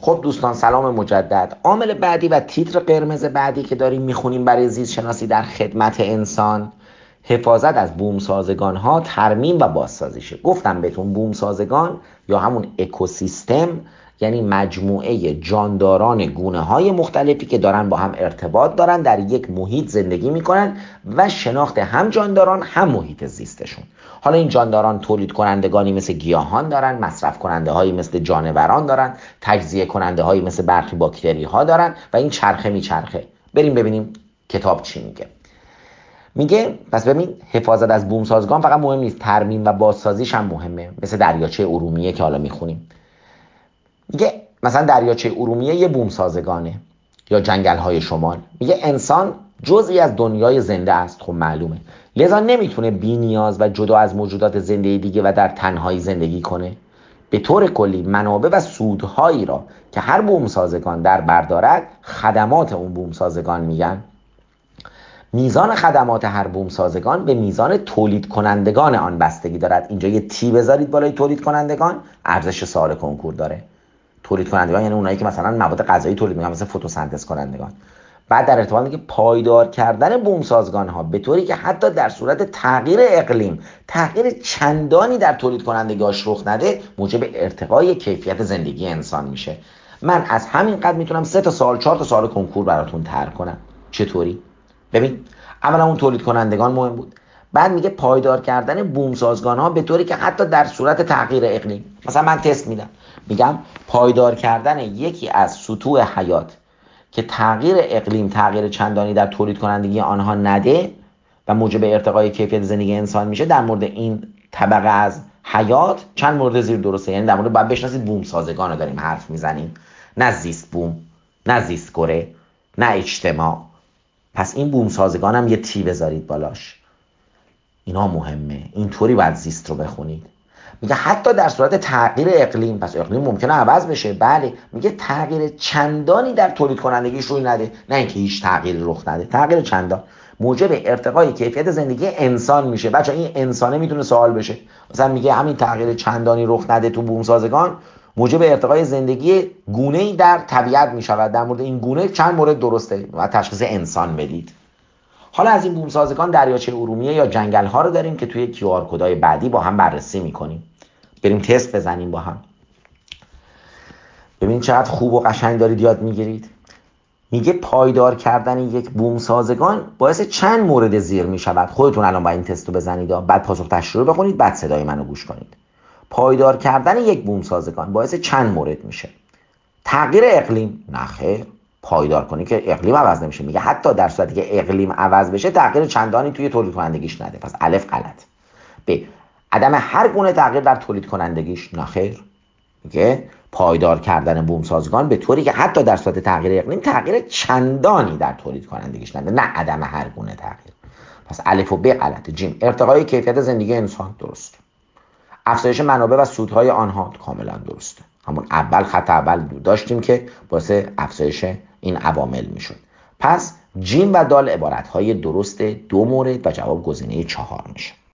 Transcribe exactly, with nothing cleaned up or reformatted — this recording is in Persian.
خب دوستان سلام مجدد. عامل بعدی و تیتر قرمز بعدی که داریم میخونیم برای زیست شناسی در خدمت انسان، حفاظت از بومسازگان ها، ترمیم و بازسازیشه. گفتم بهتون بومسازگان یا همون اکوسیستم یعنی مجموعه جانداران گونه های مختلفی که دارن با هم ارتباط دارن، در یک محیط زندگی میکنن و شناخت هم جانداران هم محیط زیستشون. حالا این جانداران تولید کنندگانی مثل گیاهان دارن، مصرف کننده هایی مثل جانوران دارن، تجزیه کننده هایی مثل برخی باکتری ها دارن و این چرخه میچرخه. بریم ببینیم کتاب چی میگه. میگه پس ببین حفاظت از بومسازگان فقط مهم نیست، ترمیم و بازسازیش هم مهمه، مثل دریاچه ارومیه که حالا میخونیم. میگه مثلا دریاچه ارومیه یه بومسازگانه یا جنگل‌های شمال. میگه انسان جزئی از دنیای زنده است، خب معلومه، لذا نمیتونه بی نیاز و جدا از موجودات زنده دیگه و در تنهایی زندگی کنه. به طور کلی منابع و سودهایی را که هر بومسازگان در بر دارد خدمات اون بومسازگان میگن. میزان خدمات هر بومسازگان به میزان تولید کنندگان آن بستگی دارد. اینجا یه تی بذارید بالای تولید کنندگان، ارزش سوال کنکور داره. تولید کنندگان یعنی اونایی که مثلا مواد غذایی تولید میکنن، مثلا فتوسنتز کنندگان. بعد در ارتباط میگه پایدار کردن بومسازگان ها به طوری که حتی در صورت تغییر اقلیم تغییر چندانی در تولید کنندگاش رخ نده موجب ارتقای کیفیت زندگی انسان میشه. من از همین قد میتونم سه تا سوال چهار تا سوال کنکور براتون طرح کنم. چطوری؟ ببین، اولا اون تولید کنندگان مهم بود. بعد میگه پایدار کردن بومسازگان ها به طوری که حتی در صورت تغییر اقلیم، مثلا من تست میدم میگم پایدار کردن یکی از سطوح حیات که تغییر اقلیم تغییر چندانی در تولید کنندگی آنها نده و موجب ارتقای کیفیت زندگی انسان میشه، در مورد این طبقه از حیات چند مورد زیر درسته. یعنی در مورد باید بشناسید بومسازگان رو داریم حرف میزنیم، نه زیست بوم، نه زیست کره، نه اجتماع. پس این بومسازگان هم یه تی بذارید بالاش، اینا مهمه. اینطوری باید زیست رو بخونید. میگه حتی در صورت تغییر اقلیم، پس اقلیم ممکنه عوض بشه، بله، میگه تغییر چندانی در تولید کنندگیش روی نده، نه اینکه هیچ تغییری رخ نده، تغییر چندان موجب ارتقای کیفیت زندگی انسان میشه. بچه این انسانه میتونه سوال بشه، مثلا میگه همین تغییر چندانی رخ نده تو بومسازگان موجب ارتقای زندگی گونه‌ای در طبیعت میشود. در مورد این گونه چند مورد درسته و تشخیص انسان بدید. حالا از این بومسازگان دریاچه ارومیه یا جنگل ها رو داریم که توی کیو آر کدهای بعدی با هم بررسی میکنیم. بریم تست بزنیم با هم، ببین چقدر خوب و قشنگ دارید یاد میگیرید. میگه پایدار کردن یک بومسازگان باعث چند مورد زیر میشود. خودتون الان با این تست رو بزنید، بعد پاسخ تشریح رو بخونید، بعد صدای منو گوش کنید. پایدار کردن یک بومسازگان باعث چند مورد میشه. تغییر اقلیم؟ نه خیر، پایدار کنی که اقلیم عوض نمیشه. میگه حتی در صورتی که اقلیم عوض بشه تغییر چندانی توی تولید کنندگیش نده. پس الف غلط. ب، عدم هر گونه تغییر در تولید کنندگیش؟ نه خیر. میگه پایدار کردن بومسازگان به طوری که حتی در صورت تغییر اقلیم تغییر چندانی در تولید کنندگیش نده، نه عدم هر گونه تغییر. پس الف و ب غلط. جیم، ارتقای کیفیت زندگی انسان؟ درست. افزایش منابع و سودهای آنها؟ کاملا درسته. همون اول خط اول داشتیم که باعث افزایش این عوامل میشد. پس جیم و دال عبارت های درست دو مورد و جواب گزینه چهار میشه.